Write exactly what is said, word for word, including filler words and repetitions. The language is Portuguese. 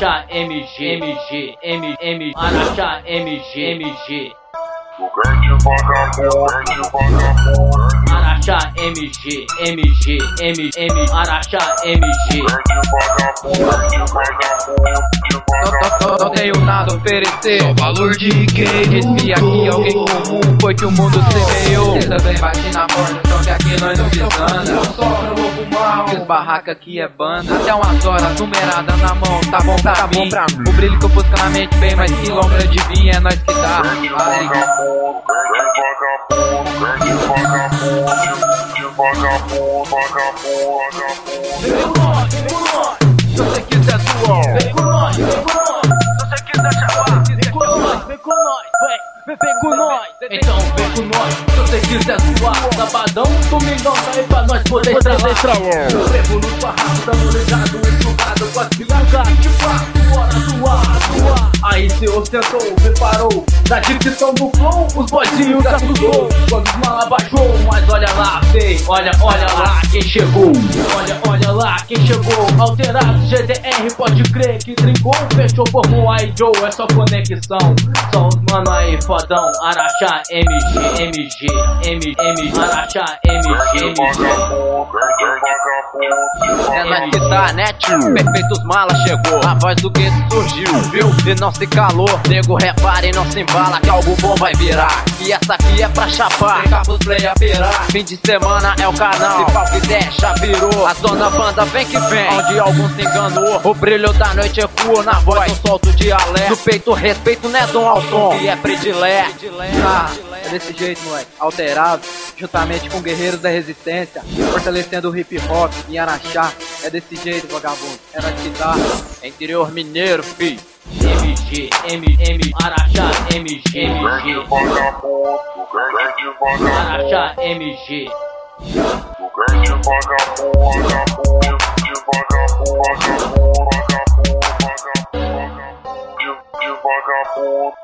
Araxá M G, M G, M, M, Araxá M G, M G. O grande vagabundo, grande vagabundo. Araxá M G, M G, M, M, Araxá M G. Grande vagabundo, grande vagabundo. Não tenho nada a oferecer, só valor de quem esse aqui é alguém comum, foi que o mundo semeou. Cê também bate na porta, só que aqui nós não desanda. Eu só não vou fumar. Os barraca aqui é banda. Até umas horas, numerada na mão, tá bom pra, Tá mim. bom pra mim. O brilho que eu busco na mente bem mais que lombra de vinho, é nós que dá. Grande Vai. vagabundo, grande vagabundo, grande vagabundo. Vagabundo, vagabundo, vagabundo. Vem com nós, vem com nós. Se você quiser suar, Vem com nós, vem com nós. se você quiser chapar, Vem com nós, vem com nós, vem, vem, vem com nós. Então vem com nós, se você quiser suar. Sabadão, domingão, sai pra nós poder estralar. Trevo no barraco, tamo ligado, enxugado, com as pilhas vinte e quatro horas suar, suar. Aí cê ostentou, reparou, da dicção do flow, os boizinhos assustou. Quando os mala baixou, mas olha lá, vem, olha, olha lá quem chegou. Olha, olha lá quem chegou, alterado, G D R, pode crer que trincou, fechou, formou aí Joe, é só conexão. Só os mano aí, fodão, Araxá M G, M G, M, M, Araxá M G, M G. Vagabundo, grande vagabundo. é nós que tá, né tio? Perfeitos malas chegou, a voz do gueto surgiu, viu? E não se calou, nego repara e não se embala que algo bom vai virar. E essa aqui é pra chapar, fica pros play a pirar. Fim de semana é o canal, se pau que deixa virou. A zona banda vem que vem, onde algum se enganou. O brilho da noite ecoa na voz, não solto o dialeto. No peito respeito, né dom ao som, e é predilé. Ah, é desse jeito, moleque, alterado, juntamente com guerreiros da resistência, fortalecendo o hip hop em Araxá. É desse jeito, vagabundo, é nós que dá, é interior mineiro, fi. M G, M, M, Araxá M G, M Grande G. vagabundo, grande vagabundo. Araxá M G. O grande vagabundo, vagabundo, vagabundo, vagabundo, vagabundo, vagabundo, vagabundo.